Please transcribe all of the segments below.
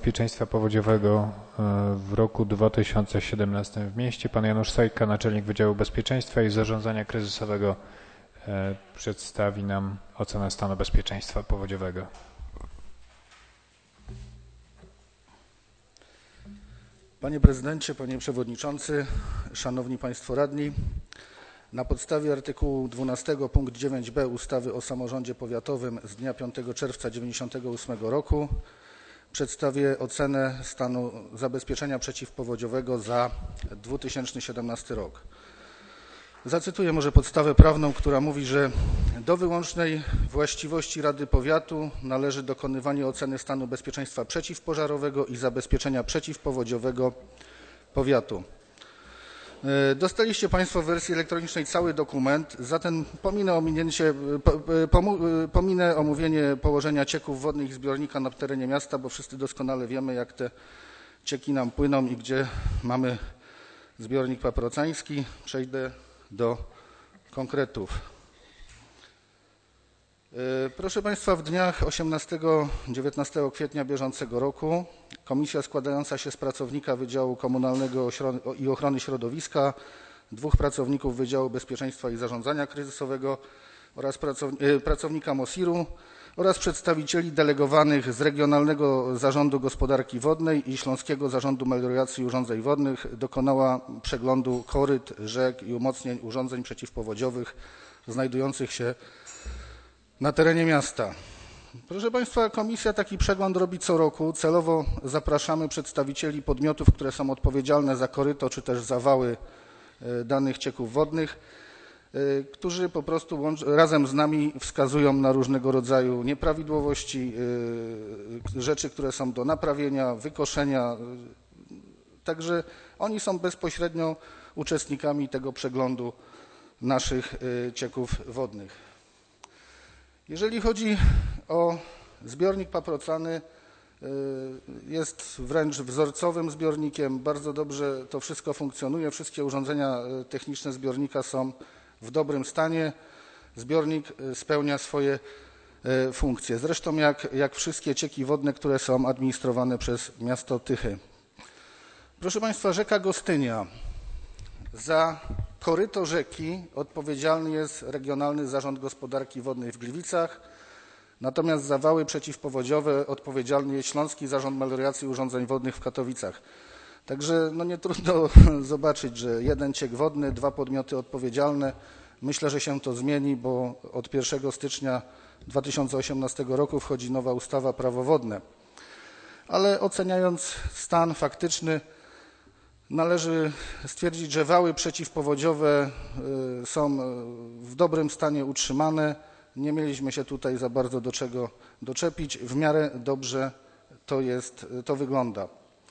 bezpieczeństwa powodziowego w roku 2017 w mieście. Pan Janusz Sajka, naczelnik Wydziału Bezpieczeństwa i Zarządzania Kryzysowego, przedstawi nam ocenę stanu bezpieczeństwa powodziowego. Panie Prezydencie, Panie Przewodniczący, Szanowni Państwo Radni, na podstawie artykułu 12 punkt 9b ustawy o samorządzie powiatowym z dnia 5 czerwca 1998 roku przedstawię ocenę stanu zabezpieczenia przeciwpowodziowego za 2017 rok. Zacytuję może podstawę prawną, która mówi, że do wyłącznej właściwości Rady Powiatu należy dokonywanie oceny stanu bezpieczeństwa przeciwpożarowego i zabezpieczenia przeciwpowodziowego powiatu. Dostaliście Państwo w wersji elektronicznej cały dokument, zatem pominę omówienie położenia cieków wodnych i zbiornika na terenie miasta, bo wszyscy doskonale wiemy, jak te cieki nam płyną i gdzie mamy zbiornik paprocański. Przejdę do konkretów. Proszę Państwa, w dniach 18-19 kwietnia bieżącego roku komisja składająca się z pracownika Wydziału Komunalnego i Ochrony Środowiska, 2 pracowników Wydziału Bezpieczeństwa i Zarządzania Kryzysowego oraz pracownika MOSIR-u oraz przedstawicieli delegowanych z Regionalnego Zarządu Gospodarki Wodnej i Śląskiego Zarządu Melioracji i Urządzeń Wodnych dokonała przeglądu koryt, rzek i umocnień urządzeń przeciwpowodziowych znajdujących się na terenie miasta. Proszę Państwa, komisja taki przegląd robi co roku. Celowo zapraszamy przedstawicieli podmiotów, które są odpowiedzialne za koryto czy też za wały danych cieków wodnych, którzy po prostu razem z nami wskazują na różnego rodzaju nieprawidłowości, rzeczy, które są do naprawienia, wykoszenia. Także oni są bezpośrednio uczestnikami tego przeglądu naszych cieków wodnych. Jeżeli chodzi o zbiornik paprocany, jest wręcz wzorcowym zbiornikiem. Bardzo dobrze to wszystko funkcjonuje. Wszystkie urządzenia techniczne zbiornika są w dobrym stanie. Zbiornik spełnia swoje funkcje. Zresztą jak wszystkie cieki wodne, które są administrowane przez miasto Tychy. Proszę Państwa, rzeka Gostynia. Za koryto rzeki odpowiedzialny jest Regionalny Zarząd Gospodarki Wodnej w Gliwicach, natomiast za wały przeciwpowodziowe odpowiedzialny jest Śląski Zarząd Melioracji i Urządzeń Wodnych w Katowicach. Także nie trudno zobaczyć, że jeden ciek wodny, 2 podmioty odpowiedzialne. Myślę, że się to zmieni, bo od 1 stycznia 2018 roku wchodzi nowa ustawa Prawo wodne. Ale oceniając stan faktyczny, należy stwierdzić, że wały przeciwpowodziowe są w dobrym stanie utrzymane. Nie mieliśmy się tutaj za bardzo do czego doczepić. W miarę dobrze to wygląda.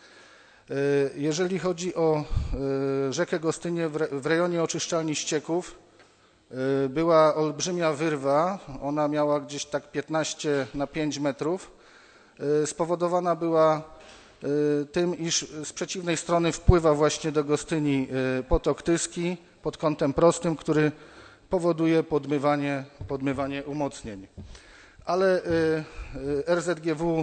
Jeżeli chodzi o rzekę Gostynię, w rejonie oczyszczalni ścieków była olbrzymia wyrwa. Ona miała gdzieś tak 15 na 5 metrów. Spowodowana była tym, iż z przeciwnej strony wpływa właśnie do Gostyni potok Tyski pod kątem prostym, który powoduje podmywanie umocnień. Ale RZGW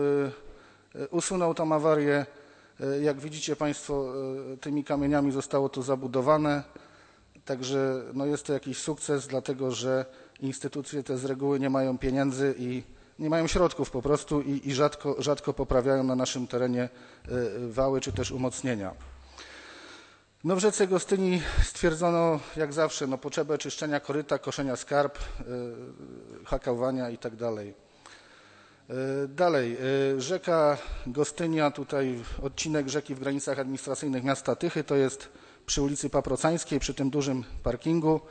usunął tą awarię. Jak widzicie Państwo, tymi kamieniami zostało to zabudowane. Także jest to jakiś sukces, dlatego że instytucje te z reguły nie mają pieniędzy i nie mają środków po prostu i rzadko poprawiają na naszym terenie wały czy też umocnienia. W rzece Gostyni stwierdzono jak zawsze potrzebę czyszczenia koryta, koszenia skarp, hakowania itd. Dalej, rzeka Gostynia, tutaj odcinek rzeki w granicach administracyjnych miasta Tychy, to jest przy ulicy Paprocańskiej, przy tym dużym parkingu.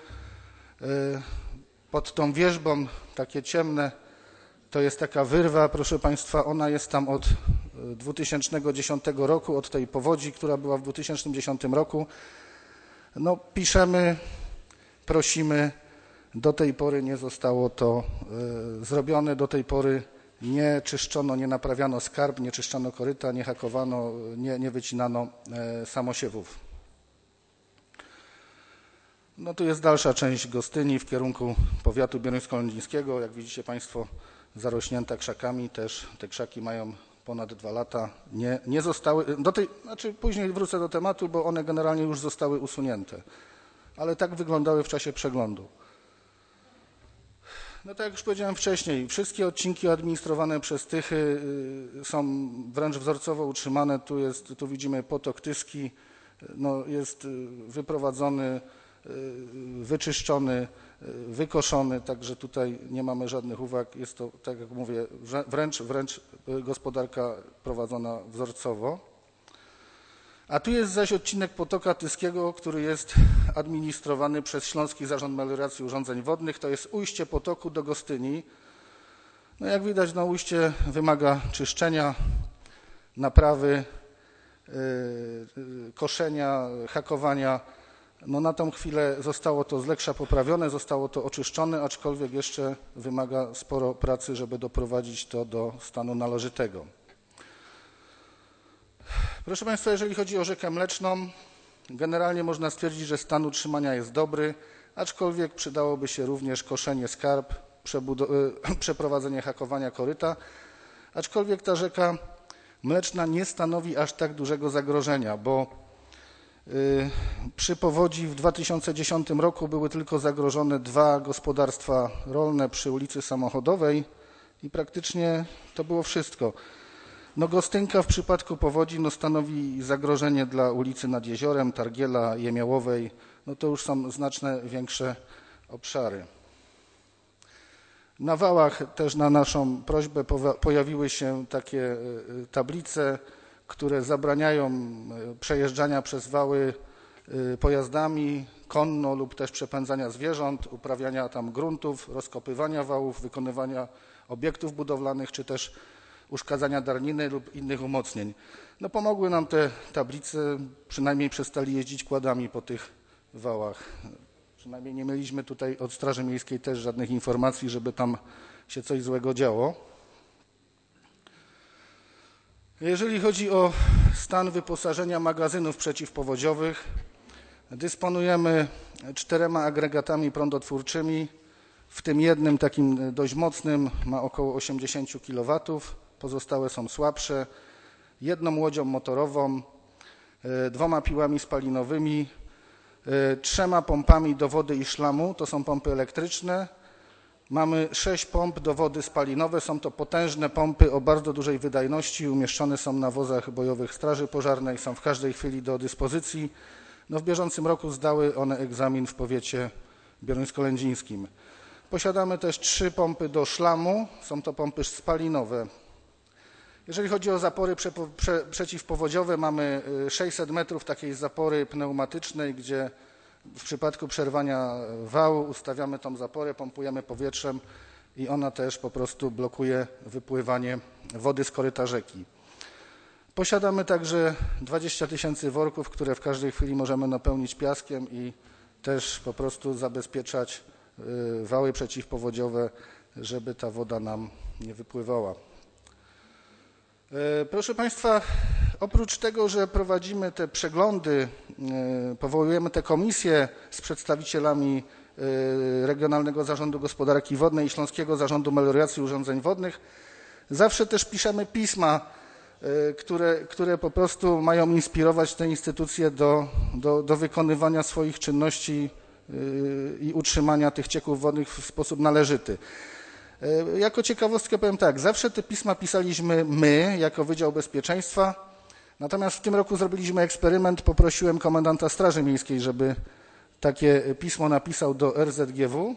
Pod tą wierzbą, takie ciemne, to jest taka wyrwa, proszę Państwa, ona jest tam od 2010 roku, od tej powodzi, która była w 2010 roku. Piszemy, prosimy, do tej pory nie zostało to zrobione, do tej pory nie czyszczono, nie naprawiano skarb, nie czyszczono koryta, nie hakowano, nie wycinano samosiewów. Tu jest dalsza część Gostyni w kierunku powiatu bieruńsko-lędzińskiego. Jak widzicie Państwo, zarośnięta krzakami, też te krzaki mają ponad 2 lata nie zostały, później wrócę do tematu, bo one generalnie już zostały usunięte, ale tak wyglądały w czasie przeglądu. No tak jak już powiedziałem wcześniej, wszystkie odcinki administrowane przez Tychy są wręcz wzorcowo utrzymane. Tu widzimy potok Tyski, no jest wyprowadzony, wyczyszczony, wykoszony, także tutaj nie mamy żadnych uwag. Jest to, tak jak mówię, wręcz gospodarka prowadzona wzorcowo. A tu jest zaś odcinek potoka Tyskiego, który jest administrowany przez Śląski Zarząd Melioracji i Urządzeń Wodnych. To jest ujście potoku do Gostyni. No jak widać, no ujście wymaga czyszczenia, naprawy, koszenia, hakowania. No na tą chwilę zostało to z Leksza poprawione, zostało to oczyszczone, aczkolwiek jeszcze wymaga sporo pracy, żeby doprowadzić to do stanu należytego. Proszę Państwa, jeżeli chodzi o Rzekę Mleczną, generalnie można stwierdzić, że stan utrzymania jest dobry, aczkolwiek przydałoby się również koszenie skarp, przeprowadzenie hakowania koryta, aczkolwiek ta rzeka Mleczna nie stanowi aż tak dużego zagrożenia, bo przy powodzi w 2010 roku były tylko zagrożone 2 gospodarstwa rolne przy ulicy Samochodowej i praktycznie to było wszystko. No Gostynka w przypadku powodzi no stanowi zagrożenie dla ulicy nad Jeziorem, Targiela, Jemiałowej. No to już są znacznie większe obszary. Na wałach też na naszą prośbę pojawiły się takie tablice, które zabraniają przejeżdżania przez wały pojazdami konno lub też przepędzania zwierząt, uprawiania tam gruntów, rozkopywania wałów, wykonywania obiektów budowlanych czy też uszkadzania darniny lub innych umocnień. No pomogły nam te tablice, przynajmniej przestali jeździć kładami po tych wałach. Przynajmniej nie mieliśmy tutaj od Straży Miejskiej też żadnych informacji, żeby tam się coś złego działo. Jeżeli chodzi o stan wyposażenia magazynów przeciwpowodziowych, dysponujemy 4 agregatami prądotwórczymi, w tym jednym takim dość mocnym, ma około 80 kW, pozostałe są słabsze, 1 łodzią motorową, 2 piłami spalinowymi, 3 pompami do wody i szlamu, to są pompy elektryczne. Mamy 6 pomp do wody spalinowe, są to potężne pompy o bardzo dużej wydajności, umieszczone są na wozach bojowych Straży Pożarnej, są w każdej chwili do dyspozycji. No w bieżącym roku zdały one egzamin w powiecie bieruńsko-lędzińskim. Posiadamy też 3 pompy do szlamu, są to pompy spalinowe. Jeżeli chodzi o zapory przeciwpowodziowe, mamy 600 metrów takiej zapory pneumatycznej, gdzie w przypadku przerwania wału ustawiamy tą zaporę, pompujemy powietrzem i ona też po prostu blokuje wypływanie wody z koryta rzeki. Posiadamy także 20 000 worków, które w każdej chwili możemy napełnić piaskiem i też po prostu zabezpieczać wały przeciwpowodziowe, żeby ta woda nam nie wypływała. Proszę Państwa, oprócz tego, że prowadzimy te przeglądy, powołujemy te komisje z przedstawicielami Regionalnego Zarządu Gospodarki Wodnej i Śląskiego Zarządu Melioracji i Urządzeń Wodnych, zawsze też piszemy pisma, które po prostu mają inspirować te instytucje do wykonywania swoich czynności i utrzymania tych cieków wodnych w sposób należyty. Jako ciekawostkę powiem tak, zawsze te pisma pisaliśmy my, jako Wydział Bezpieczeństwa, natomiast w tym roku zrobiliśmy eksperyment, poprosiłem komendanta Straży Miejskiej, żeby takie pismo napisał do RZGW.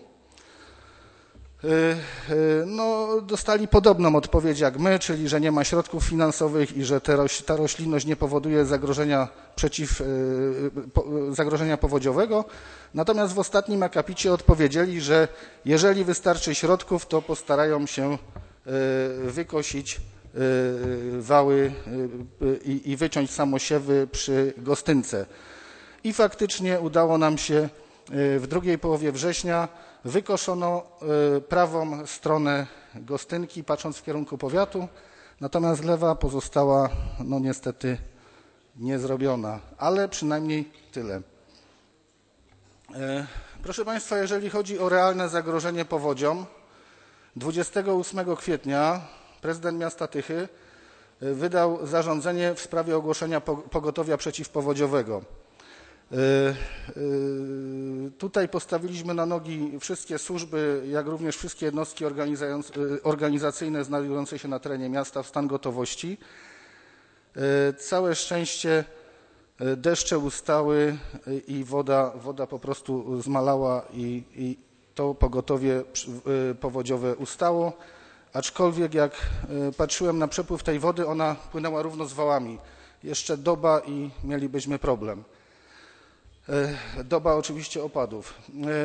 No, dostali podobną odpowiedź jak my, czyli że nie ma środków finansowych i że ta roślinność nie powoduje zagrożenia powodziowego. Natomiast w ostatnim akapicie odpowiedzieli, że jeżeli wystarczy środków, to postarają się wykosić wały i wyciąć samosiewy przy Gostynce. I faktycznie udało nam się w drugiej połowie września. Wykoszono prawą stronę Gostynki, patrząc w kierunku powiatu, natomiast lewa pozostała no niestety niezrobiona, ale przynajmniej tyle. Proszę Państwa, jeżeli chodzi o realne zagrożenie powodzią, 28 kwietnia prezydent miasta Tychy wydał zarządzenie w sprawie ogłoszenia pogotowia przeciwpowodziowego. Tutaj postawiliśmy na nogi wszystkie służby, jak również wszystkie jednostki organizacyjne znajdujące się na terenie miasta w stan gotowości. Całe szczęście deszcze ustały i woda po prostu zmalała i to pogotowie powodziowe ustało. Aczkolwiek jak patrzyłem na przepływ tej wody, ona płynęła równo z wałami. Jeszcze doba i mielibyśmy problem. Doba oczywiście opadów.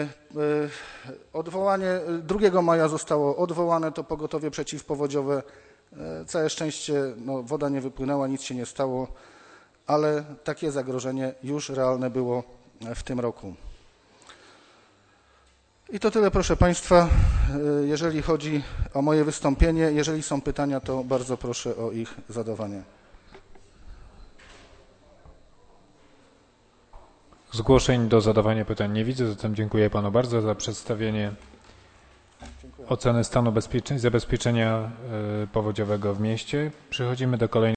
2 maja zostało odwołane to pogotowie przeciwpowodziowe. Całe szczęście woda nie wypłynęła, nic się nie stało, ale takie zagrożenie już realne było w tym roku. I to tyle, proszę Państwa, jeżeli chodzi o moje wystąpienie. Jeżeli są pytania, to bardzo proszę o ich zadawanie. Zgłoszeń do zadawania pytań nie widzę, zatem dziękuję Panu bardzo za przedstawienie oceny stanu zabezpieczenia powodziowego w mieście. Przechodzimy do kolejnej